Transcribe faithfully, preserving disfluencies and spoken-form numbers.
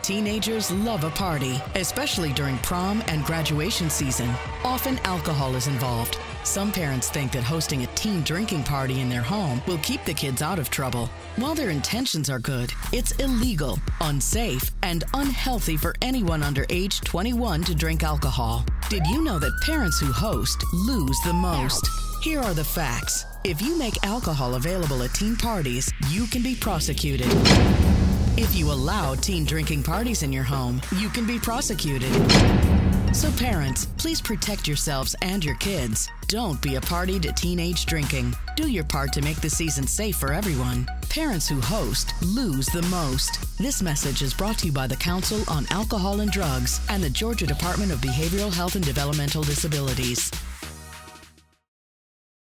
Teenagers love a party, especially during prom and graduation season. Often alcohol is involved. Some parents think that hosting a teen drinking party in their home will keep the kids out of trouble. While their intentions are good, it's illegal, unsafe, and unhealthy for anyone under age twenty-one to drink alcohol. Did you know that parents who host lose the most? Here are the facts. If you make alcohol available at teen parties, you can be prosecuted. If you allow teen drinking parties in your home, you can be prosecuted. So parents, please protect yourselves and your kids. Don't be a party to teenage drinking. Do your part to make the season safe for everyone. Parents who host lose the most. This message is brought to you by the Council on Alcohol and Drugs and the Georgia Department of Behavioral Health and Developmental Disabilities.